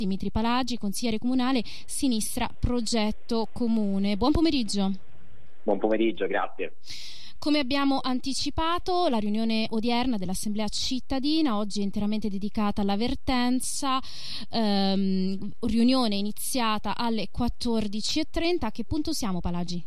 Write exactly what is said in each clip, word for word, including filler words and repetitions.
Dimitri Palagi, consigliere comunale, Sinistra Progetto Comune. Buon pomeriggio. Buon pomeriggio, grazie. Come abbiamo anticipato, la riunione odierna dell'Assemblea cittadina oggi è interamente dedicata all'avvertenza, ehm, riunione iniziata alle quattordici e trenta. A che punto siamo, Palagi?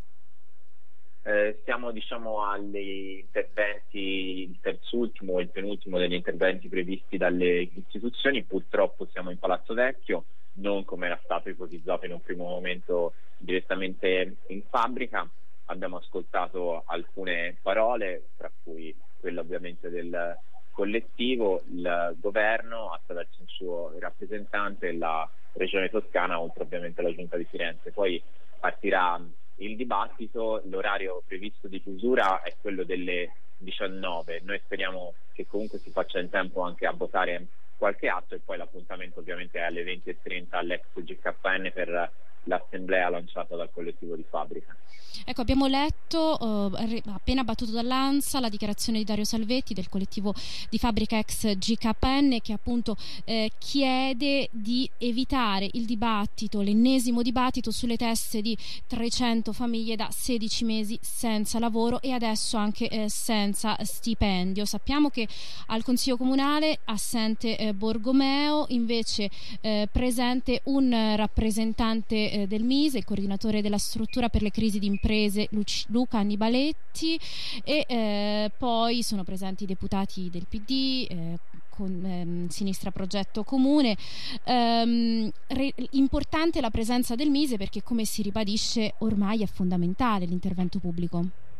Eh, siamo diciamo agli interventi, il terzultimo e il penultimo degli interventi previsti dalle istituzioni. Purtroppo siamo in Palazzo Vecchio, non come era stato ipotizzato in un primo momento direttamente in fabbrica. Abbiamo ascoltato alcune parole, tra cui quella ovviamente del collettivo, il governo attraverso il suo rappresentante, la Regione Toscana, oltre ovviamente la Giunta di Firenze. Poi partirà il dibattito, l'orario previsto di chiusura è quello delle diciannove. Noi speriamo che comunque si faccia in tempo anche a votare qualche atto, e poi l'appuntamento ovviamente è alle venti e trenta all'ex G K N per l'assemblea lanciata dal collettivo di fabbrica. Ecco, abbiamo letto eh, appena battuto dall'ANSA la dichiarazione di Dario Salvetti del collettivo di fabbrica ex G K N, che appunto eh, chiede di evitare il dibattito, l'ennesimo dibattito sulle teste di trecento famiglie da sedici mesi senza lavoro e adesso anche eh, senza stipendio. Sappiamo che al Consiglio Comunale assente eh, Borgomeo, invece eh, presente un rappresentante eh, del MISE, il coordinatore della struttura per le crisi di imprese Luca Annibaletti, e eh, poi sono presenti i deputati del P D, eh, con ehm, Sinistra Progetto Comune. Ehm, re, importante la presenza del MISE perché, come si ribadisce, ormai è fondamentale l'intervento pubblico.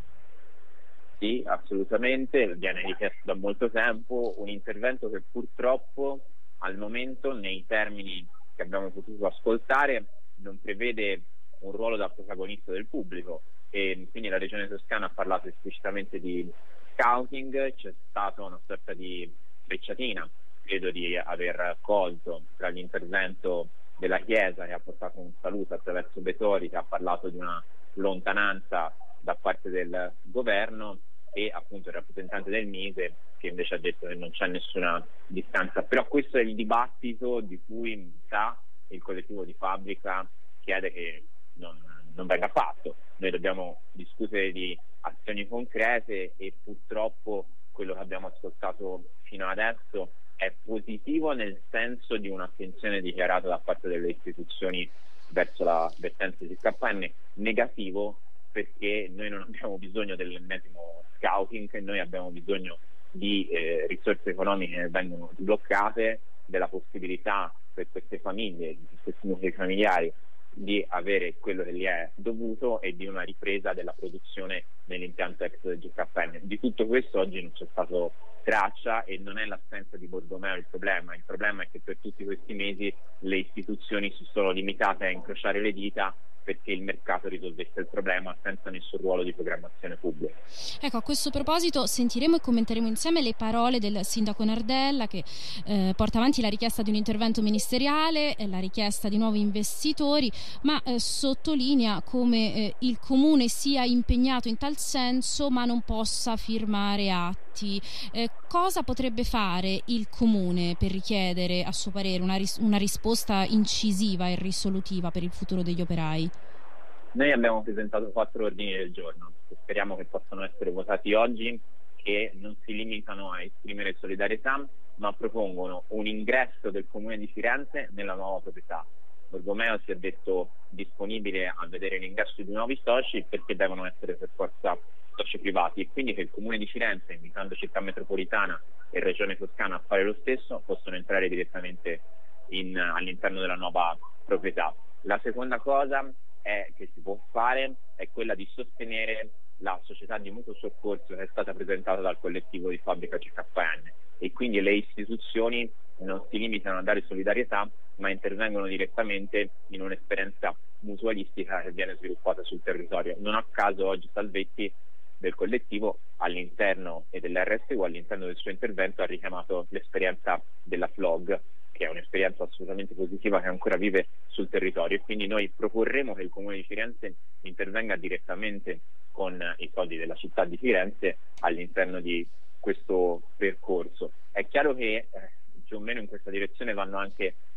Sì, assolutamente, viene richiesto da molto tempo un intervento che purtroppo al momento, nei termini che abbiamo potuto ascoltare, non prevede un ruolo da protagonista del pubblico, e quindi la Regione Toscana ha parlato esplicitamente di scouting. C'è stata una sorta di frecciatina, credo di aver colto, tra l'intervento della Chiesa, che ha portato un saluto attraverso Betori, che ha parlato di una lontananza da parte del governo, e appunto il rappresentante del MISE, che invece ha detto che non c'è nessuna distanza. Però questo è il dibattito di cui sa il collettivo di fabbrica chiede che non, non venga fatto. Noi dobbiamo discutere di azioni concrete, e purtroppo quello che abbiamo ascoltato fino adesso è positivo nel senso di un'attenzione dichiarata da parte delle istituzioni verso la vertenza di G K N, negativo perché noi non abbiamo bisogno dell'ennesimo scouting, noi abbiamo bisogno di eh, risorse economiche che vengono sbloccate, della possibilità per queste famiglie, per questi nuclei familiari, di avere quello che gli è dovuto, e di una ripresa della produzione nell'impianto ex G K N. Di tutto questo oggi non c'è stato traccia, e non è l'assenza di Borgomeo il problema. Il problema è che per tutti questi mesi le istituzioni si sono limitate a incrociare le dita perché il mercato risolvesse il problema senza nessun ruolo di programmazione pubblica. Ecco, a questo proposito sentiremo e commenteremo insieme le parole del sindaco Nardella, che eh, porta avanti la richiesta di un intervento ministeriale, la richiesta di nuovi investitori, ma eh, sottolinea come eh, il comune sia impegnato in tal senso ma non possa firmare atti. Eh, cosa potrebbe fare il comune per richiedere, a suo parere, una, ris- una risposta incisiva e risolutiva per il futuro degli operai? Noi abbiamo presentato quattro ordini del giorno che speriamo che possano essere votati oggi, che non si limitano a esprimere solidarietà, ma propongono un ingresso del Comune di Firenze nella nuova proprietà. Borgomeo si è detto disponibile a vedere l'ingresso di nuovi soci, perché devono essere per forza soci privati, e quindi che il Comune di Firenze, invitando Città Metropolitana e Regione Toscana a fare lo stesso, possono entrare direttamente in, all'interno della nuova proprietà. La seconda cosa è, che si può fare è quella di sostenere la società di mutuo soccorso che è stata presentata dal collettivo di fabbrica G K N, e quindi le istituzioni non si limitano a dare solidarietà, ma intervengono direttamente in un'esperienza mutualistica che viene sviluppata sul territorio. Non a caso oggi Salvetti del collettivo all'interno e dell'R S U all'interno del suo intervento ha richiamato l'esperienza della F L O G, che è un'esperienza assolutamente positiva che ancora vive sul territorio, e quindi noi proporremo che il Comune di Firenze intervenga direttamente con i soldi della città di Firenze all'interno di questo percorso. È chiaro che eh, più o meno in questa direzione vanno anche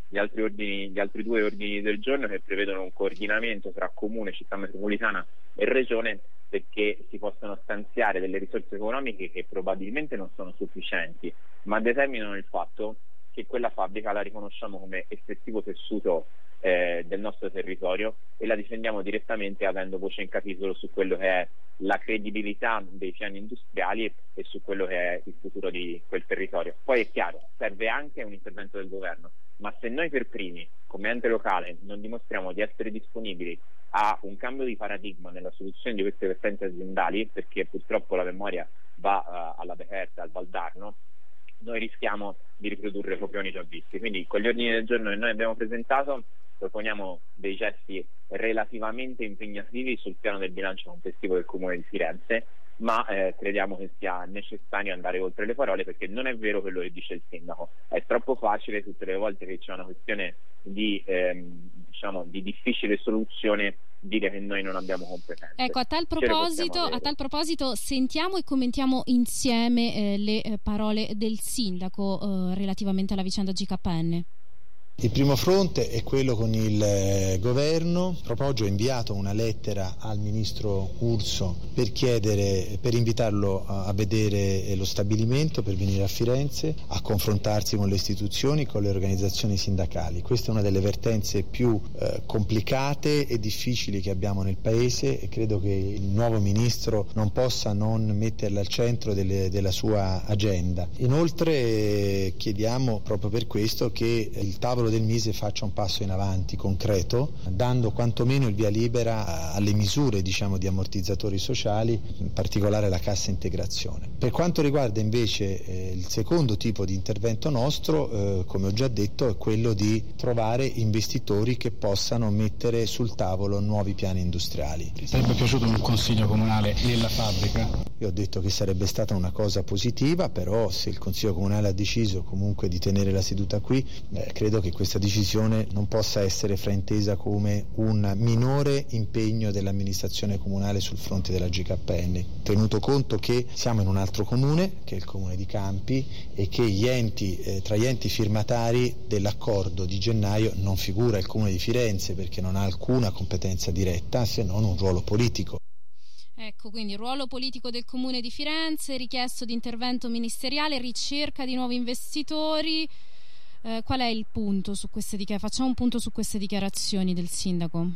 gli altri, ordini, gli altri due ordini del giorno che prevedono un coordinamento tra comune, città metropolitana e regione, perché si possano stanziare delle risorse economiche che probabilmente non sono sufficienti, ma determinano il fatto che quella fabbrica la riconosciamo come effettivo tessuto eh, del nostro territorio e la difendiamo direttamente avendo voce in capitolo su quello che è la credibilità dei piani industriali e su quello che è il futuro di quel territorio. Poi è chiaro, serve anche un intervento del governo, ma se noi per primi, come ente locale, non dimostriamo di essere disponibili a un cambio di paradigma nella soluzione di queste vertenze aziendali, perché purtroppo la memoria va uh, alla Becherta, al Valdarno, noi rischiamo di riprodurre copioni già visti. Quindi con gli ordini del giorno che noi abbiamo presentato proponiamo dei gesti relativamente impegnativi sul piano del bilancio complessivo del Comune di Firenze, ma eh, crediamo che sia necessario andare oltre le parole, perché non è vero quello che dice il sindaco. È troppo facile tutte le volte che c'è una questione di, ehm, diciamo, di difficile soluzione dire che noi non abbiamo competenze. Ecco, a tal proposito, a tal proposito sentiamo e commentiamo insieme eh, le eh, parole del sindaco eh, relativamente alla vicenda G K N. Il primo fronte è quello con il eh, governo. Proprio oggi ho inviato una lettera al ministro Urso per chiedere, per invitarlo a, a vedere eh, lo stabilimento, per venire a Firenze, a confrontarsi con le istituzioni, con le organizzazioni sindacali. Questa è una delle vertenze più eh, complicate e difficili che abbiamo nel Paese e credo che il nuovo ministro non possa non metterla al centro delle, della sua agenda. Inoltre eh, chiediamo proprio per questo che il tavolo del Mise faccia un passo in avanti concreto, dando quantomeno il via libera alle misure, diciamo, di ammortizzatori sociali, in particolare la cassa integrazione. Per quanto riguarda invece eh, il secondo tipo di intervento nostro, eh, come ho già detto, è quello di trovare investitori che possano mettere sul tavolo nuovi piani industriali. Sarebbe piaciuto un consiglio comunale nella fabbrica? Io ho detto che sarebbe stata una cosa positiva, però se il Consiglio Comunale ha deciso comunque di tenere la seduta qui, eh, credo che questa decisione non possa essere fraintesa come un minore impegno dell'amministrazione comunale sul fronte della G K N, tenuto conto che siamo in un altro comune, che è il comune di Campi, e che gli enti, eh, tra gli enti firmatari dell'accordo di gennaio non figura il comune di Firenze, perché non ha alcuna competenza diretta se non un ruolo politico. Ecco, quindi ruolo politico del Comune di Firenze, richiesto di intervento ministeriale, ricerca di nuovi investitori. Eh, qual è il punto su queste dichiarazioni? Facciamo un punto su queste dichiarazioni del sindaco.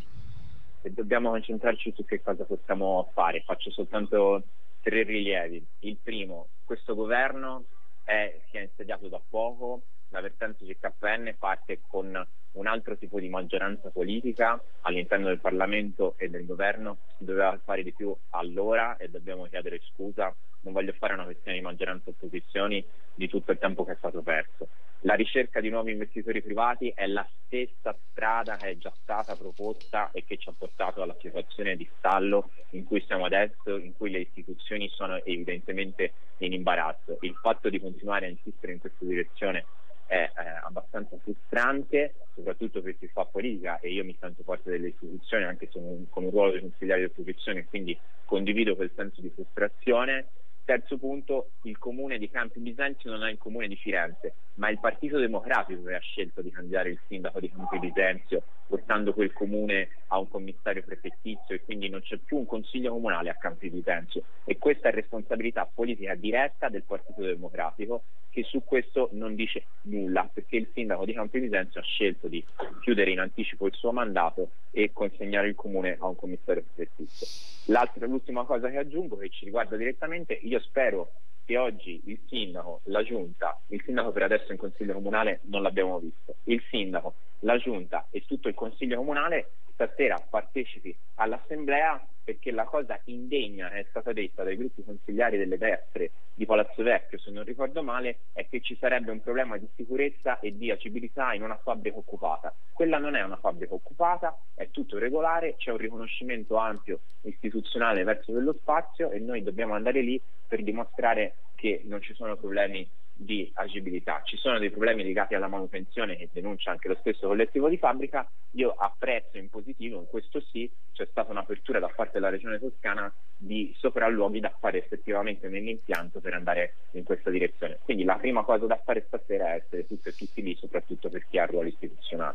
E dobbiamo concentrarci su che cosa possiamo fare. Faccio soltanto tre rilievi. Il primo, questo governo è, si è insediato da poco, la vertenza G K N parte con un altro tipo di maggioranza politica all'interno del Parlamento e del governo. Si doveva fare di più allora e dobbiamo chiedere scusa. Non voglio fare una questione di maggioranza e opposizioni di tutto il tempo che è stato perso. La ricerca di nuovi investitori privati è la stessa strada che è già stata proposta e che ci ha portato alla situazione di stallo in cui siamo adesso, in cui le istituzioni sono evidentemente in imbarazzo. Il fatto di continuare a insistere in questa direzione è eh, abbastanza frustrante, soprattutto per chi fa politica, e io mi sento parte delle istituzioni anche se un, con un ruolo di consigliere di opposizione, quindi condivido quel senso di frustrazione. Terzo punto, il comune di Campi Bisenzio non è il comune di Firenze, ma è il Partito Democratico che ha scelto di candidare il sindaco di Campi Bisenzio, portando quel comune a un commissario prefettizio, e quindi non c'è più un consiglio comunale a Campi Bisenzio, e questa è responsabilità politica diretta del Partito Democratico, che su questo non dice nulla, perché il sindaco di Campi Bisenzio ha scelto di chiudere in anticipo il suo mandato e consegnare il comune a un commissario prefettizio. L'altra, l'ultima cosa che aggiungo, che ci riguarda direttamente, io spero che oggi il sindaco, la giunta, il sindaco per adesso in consiglio comunale non l'abbiamo visto, il sindaco, la giunta e tutto il consiglio comunale stasera partecipi all'assemblea, perché la cosa indegna che è stata detta dai gruppi consigliari delle destre di Palazzo Vecchio, se non ricordo male, è che ci sarebbe un problema di sicurezza e di agibilità in una fabbrica occupata. Quella non è una fabbrica occupata, è tutto regolare, c'è un riconoscimento ampio istituzionale verso quello spazio e noi dobbiamo andare lì per dimostrare che non ci sono problemi di agibilità. Ci sono dei problemi legati alla manutenzione che denuncia anche lo stesso collettivo di fabbrica. Io apprezzo in positivo, in questo sì, c'è stata un'apertura da parte della Regione Toscana di sopralluoghi da fare effettivamente nell'impianto per andare in questa direzione. Quindi la prima cosa da fare stasera è essere tutte e tutti lì, soprattutto per chi ha ruolo istituzionale.